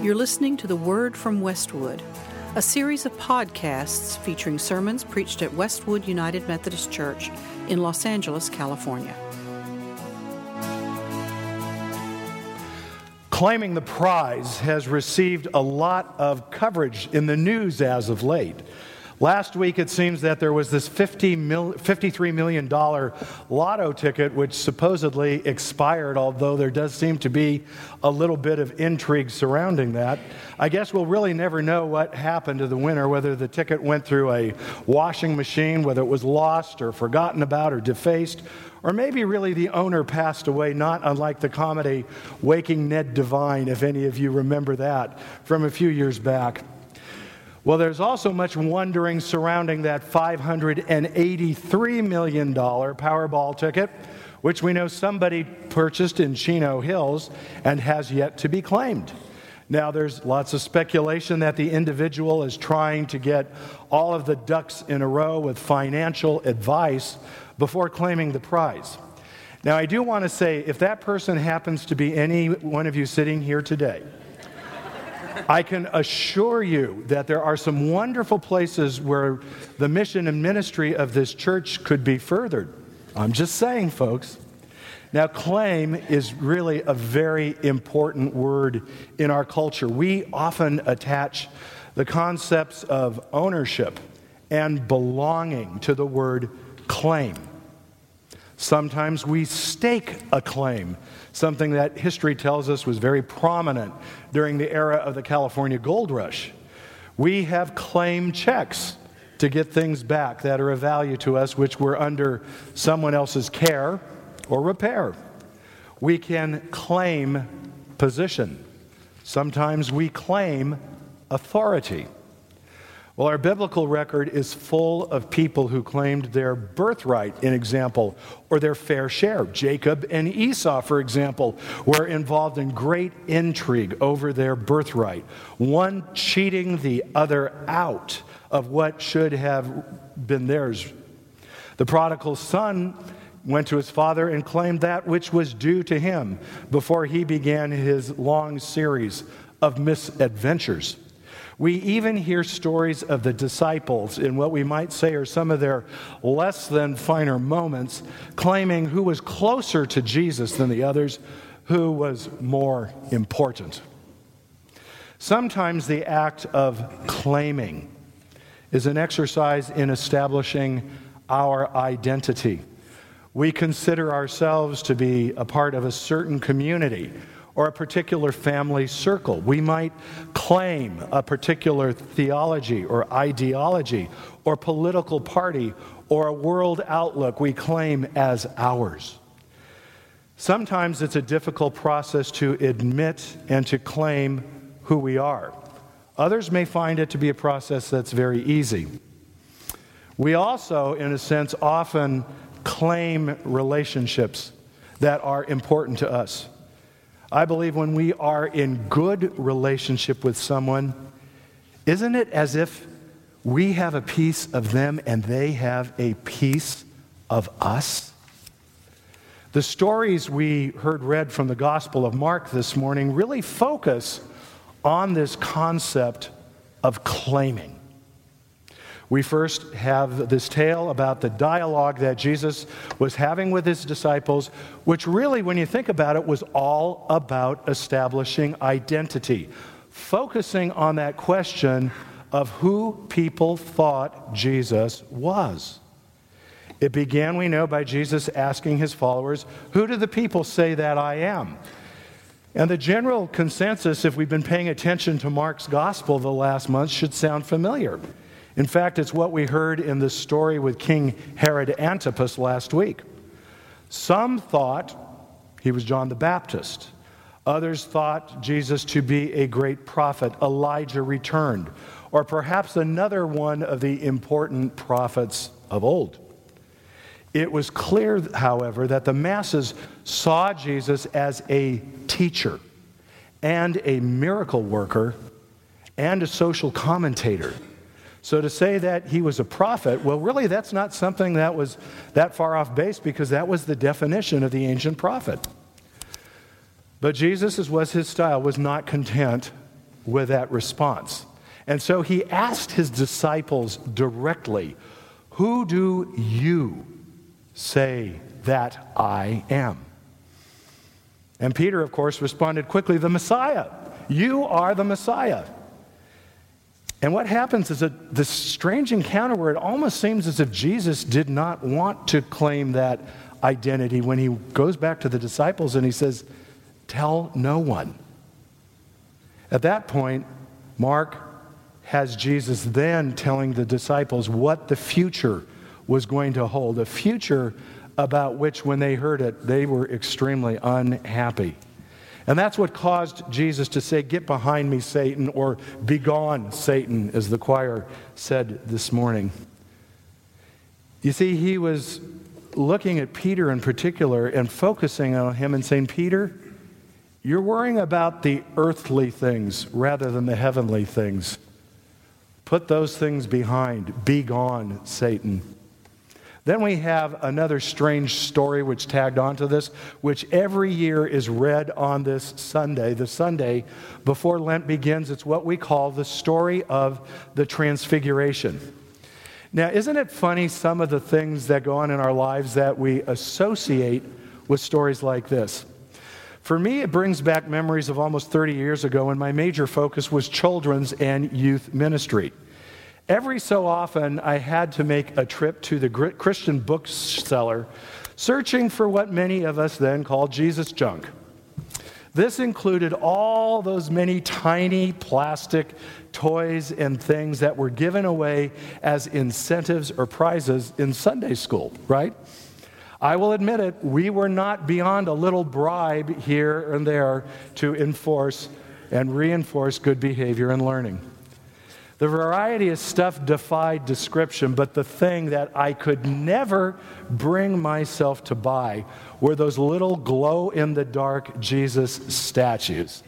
You're listening to The Word from Westwood, a series of podcasts featuring sermons preached at Westwood United Methodist Church in Los Angeles, California. Claiming the prize has received a lot of coverage in the news as of late. Last week, it seems that there was this $53 million lotto ticket, which supposedly expired, although there does seem to be a little bit of intrigue surrounding that. I guess we'll really never know what happened to the winner, whether the ticket went through a washing machine, whether it was lost or forgotten about or defaced, or maybe really the owner passed away, not unlike the comedy Waking Ned Devine, if any of you remember that from a few years back. Well, there's also much wondering surrounding that $583 million Powerball ticket, which we know somebody purchased in Chino Hills and has yet to be claimed. Now, there's lots of speculation that the individual is trying to get all of the ducks in a row with financial advice before claiming the prize. Now, I do want to say, if that person happens to be any one of you sitting here today, I can assure you that there are some wonderful places where the mission and ministry of this church could be furthered. I'm just saying, folks. Now, claim is really a very important word in our culture. We often attach the concepts of ownership and belonging to the word claim. Sometimes we stake a claim, something that history tells us was very prominent during the era of the California Gold Rush. We have claim checks to get things back that are of value to us, which were under someone else's care or repair. We can claim position. Sometimes we claim authority. Well, our biblical record is full of people who claimed their birthright, an example, or their fair share. Jacob and Esau, for example, were involved in great intrigue over their birthright, one cheating the other out of what should have been theirs. The prodigal son went to his father and claimed that which was due to him before he began his long series of misadventures. We even hear stories of the disciples in what we might say are some of their less than finer moments, claiming who was closer to Jesus than the others, who was more important. Sometimes the act of claiming is an exercise in establishing our identity. We consider ourselves to be a part of a certain community or a particular family circle. We might claim a particular theology or ideology or political party or a world outlook we claim as ours. Sometimes it's a difficult process to admit and to claim who we are. Others may find it to be a process that's very easy. We also, in a sense, often claim relationships that are important to us. I believe when we are in good relationship with someone, isn't it as if we have a piece of them and they have a piece of us? The stories we heard read from the Gospel of Mark this morning really focus on this concept of claiming. We first have this tale about the dialogue that Jesus was having with his disciples, which really, when you think about it, was all about establishing identity, focusing on that question of who people thought Jesus was. It began, we know, by Jesus asking his followers, "Who do the people say that I am?" And the general consensus, if we've been paying attention to Mark's gospel the last month, should sound familiar. In fact, it's what we heard in the story with King Herod Antipas last week. Some thought he was John the Baptist. Others thought Jesus to be a great prophet, Elijah returned, or perhaps another one of the important prophets of old. It was clear, however, that the masses saw Jesus as a teacher and a miracle worker and a social commentator. So to say that he was a prophet, well, really, that's not something that was that far off base, because that was the definition of the ancient prophet. But Jesus, as was his style, was not content with that response. And so he asked his disciples directly, "Who do you say that I am?" And Peter, of course, responded quickly, "The Messiah. You are the Messiah." And what happens is this strange encounter where it almost seems as if Jesus did not want to claim that identity when he goes back to the disciples and he says, "Tell no one." At that point, Mark has Jesus then telling the disciples what the future was going to hold, a future about which when they heard it, they were extremely unhappy. And that's what caused Jesus to say, "Get behind me, Satan," or "Begone, Satan," as the choir said this morning. You see, he was looking at Peter in particular and focusing on him and saying, "Peter, you're worrying about the earthly things rather than the heavenly things. Put those things behind. Begone, Satan." Then we have another strange story which tagged onto this, which every year is read on this Sunday, the Sunday before Lent begins. It's what we call the story of the Transfiguration. Now, isn't it funny some of the things that go on in our lives that we associate with stories like this? For me, it brings back memories of almost 30 years ago when my major focus was children's and youth ministry. Every so often, I had to make a trip to the Christian bookseller, searching for what many of us then called Jesus junk. This included all those many tiny plastic toys and things that were given away as incentives or prizes in Sunday school, right? I will admit it, we were not beyond a little bribe here and there to enforce and reinforce good behavior and learning. The variety of stuff defied description, but the thing that I could never bring myself to buy were those little glow-in-the-dark Jesus statues.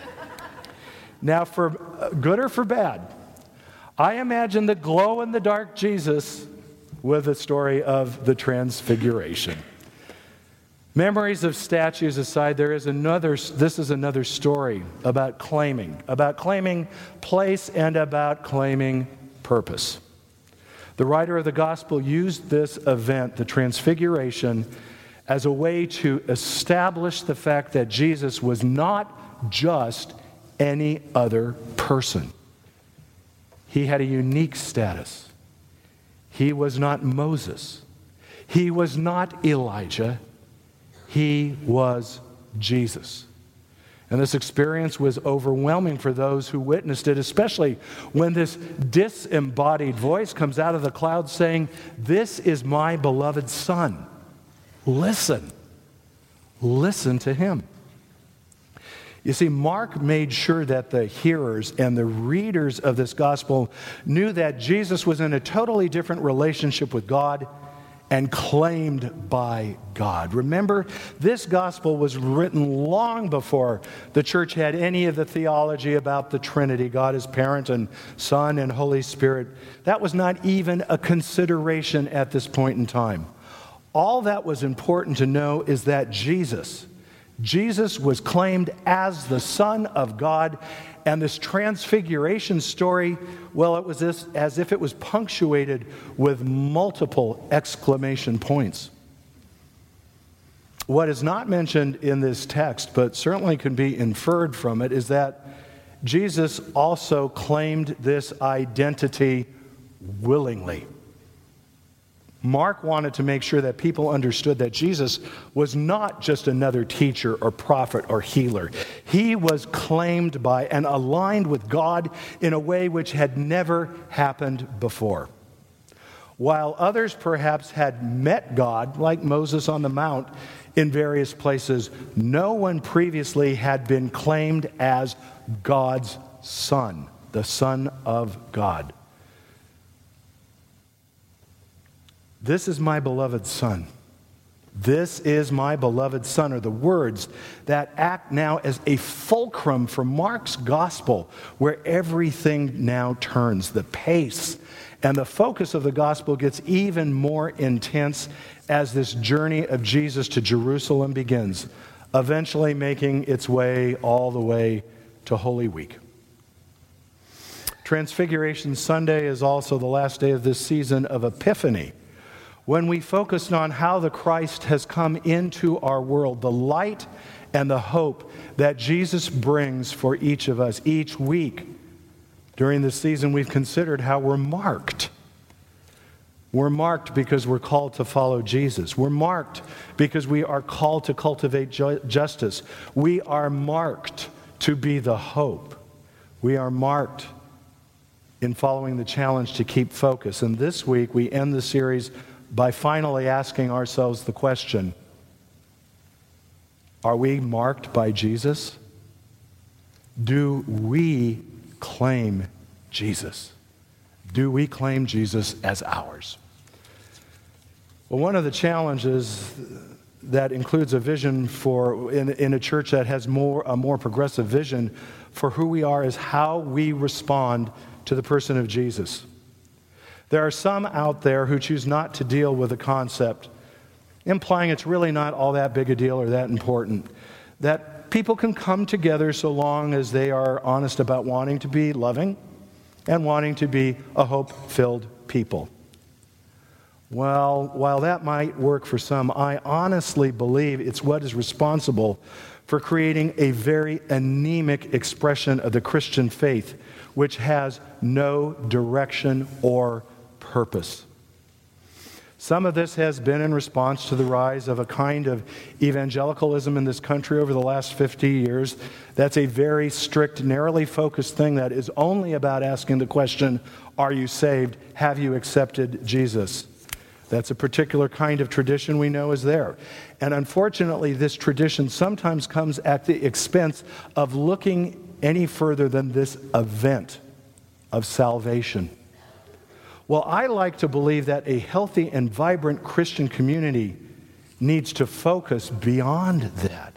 Now, for good or for bad, I imagine the glow-in-the-dark Jesus with the story of the Transfiguration. Memories of statues aside, this is another story about claiming place and about claiming purpose. The writer of the gospel used this event, the Transfiguration, as a way to establish the fact that Jesus was not just any other person. He had a unique status. He was not Moses. He was not Elijah. He was Jesus. And this experience was overwhelming for those who witnessed it, especially when this disembodied voice comes out of the cloud saying, "This is my beloved Son. Listen. Listen to him." You see, Mark made sure that the hearers and the readers of this gospel knew that Jesus was in a totally different relationship with God and claimed by God. Remember, this gospel was written long before the church had any of the theology about the Trinity, God as parent and Son and Holy Spirit. That was not even a consideration at this point in time. All that was important to know is that Jesus was claimed as the Son of God, and this Transfiguration story, well, it was as if it was punctuated with multiple exclamation points. What is not mentioned in this text, but certainly can be inferred from it, is that Jesus also claimed this identity willingly. Mark wanted to make sure that people understood that Jesus was not just another teacher or prophet or healer. He was claimed by and aligned with God in a way which had never happened before. While others perhaps had met God, like Moses on the Mount, in various places, no one previously had been claimed as God's Son, the Son of God. "This is my beloved Son. This is my beloved Son," are the words that act now as a fulcrum for Mark's gospel, where everything now turns. The pace and the focus of the gospel gets even more intense as this journey of Jesus to Jerusalem begins, eventually making its way all the way to Holy Week. Transfiguration Sunday is also the last day of this season of Epiphany, when we focused on how the Christ has come into our world, the light and the hope that Jesus brings for each of us. Each week during this season, we've considered how we're marked. We're marked because we're called to follow Jesus. We're marked because we are called to cultivate justice. We are marked to be the hope. We are marked in following the challenge to keep focus. And this week, we end the series by finally asking ourselves the question, are we marked by Jesus? Do we claim Jesus? Do we claim Jesus as ours? Well, one of the challenges that includes a vision in a church that has a more progressive vision for who we are is how we respond to the person of Jesus. There are some out there who choose not to deal with the concept, implying it's really not all that big a deal or that important, that people can come together so long as they are honest about wanting to be loving and wanting to be a hope-filled people. Well, while that might work for some, I honestly believe it's what is responsible for creating a very anemic expression of the Christian faith, which has no direction or purpose. Some of this has been in response to the rise of a kind of evangelicalism in this country over the last 50 years. That's a very strict, narrowly focused thing that is only about asking the question, are you saved? Have you accepted Jesus? That's a particular kind of tradition we know is there. And unfortunately, this tradition sometimes comes at the expense of looking any further than this event of salvation. Well, I like to believe that a healthy and vibrant Christian community needs to focus beyond that.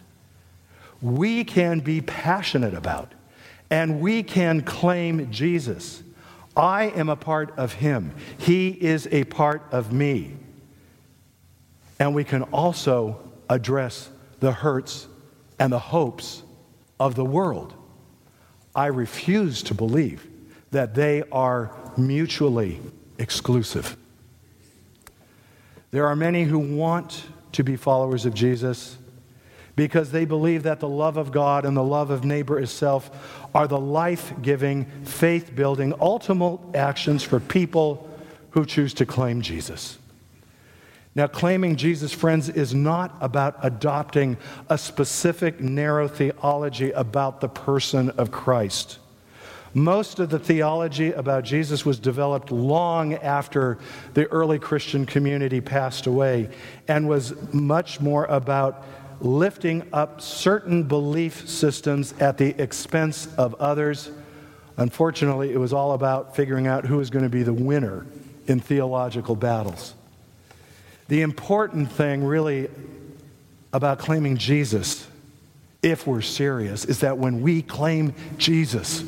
We can be passionate about, and we can claim Jesus. I am a part of him. He is a part of me. And we can also address the hurts and the hopes of the world. I refuse to believe that they are mutually exclusive. There are many who want to be followers of Jesus because they believe that the love of God and the love of neighbor itself are the life-giving, faith-building, ultimate actions for people who choose to claim Jesus. Now, claiming Jesus, friends, is not about adopting a specific narrow theology about the person of Christ. Most of the theology about Jesus was developed long after the early Christian community passed away and was much more about lifting up certain belief systems at the expense of others. Unfortunately, it was all about figuring out who was going to be the winner in theological battles. The important thing really about claiming Jesus, if we're serious, is that when we claim Jesus,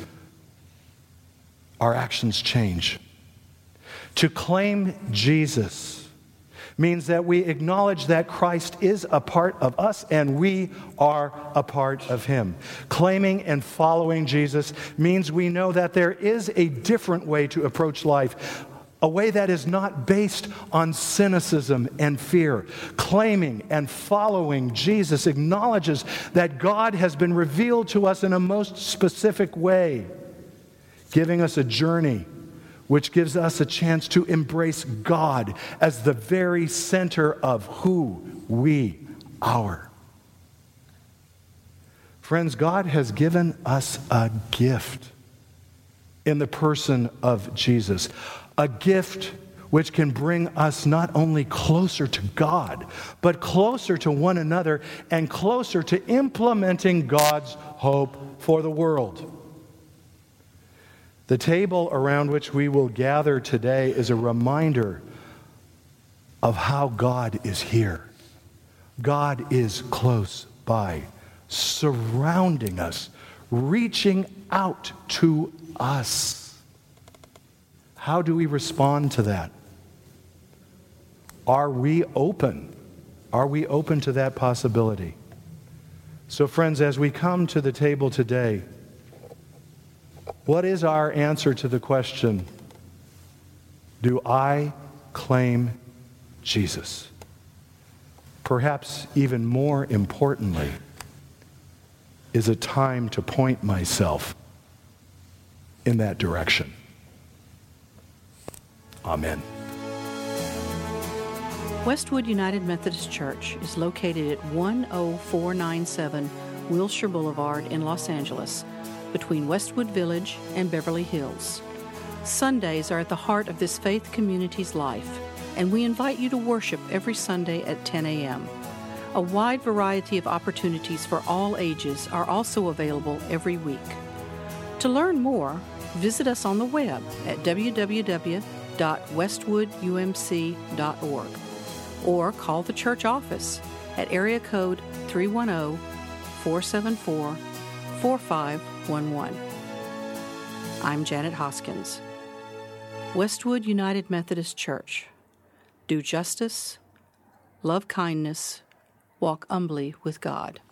our actions change. To claim Jesus means that we acknowledge that Christ is a part of us and we are a part of him. Claiming and following Jesus means we know that there is a different way to approach life, a way that is not based on cynicism and fear. Claiming and following Jesus acknowledges that God has been revealed to us in a most specific way, giving us a journey which gives us a chance to embrace God as the very center of who we are. Friends, God has given us a gift in the person of Jesus, a gift which can bring us not only closer to God, but closer to one another and closer to implementing God's hope for the world. The table around which we will gather today is a reminder of how God is here. God is close by, surrounding us, reaching out to us. How do we respond to that? Are we open? Are we open to that possibility? So, friends, as we come to the table today, What is our answer to the question, do I claim Jesus? Perhaps even more importantly, is it time to point myself in that direction? Amen. Westwood United Methodist Church is located at 10497 Wilshire Boulevard in Los Angeles, between Westwood Village and Beverly Hills. Sundays are at the heart of this faith community's life, and we invite you to worship every Sunday at 10 a.m. A wide variety of opportunities for all ages are also available every week. To learn more, visit us on the web at www.westwoodumc.org or call the church office at area code 310-474-4511. I'm Janet Hoskins. Westwood United Methodist Church. Do justice, love kindness, walk humbly with God.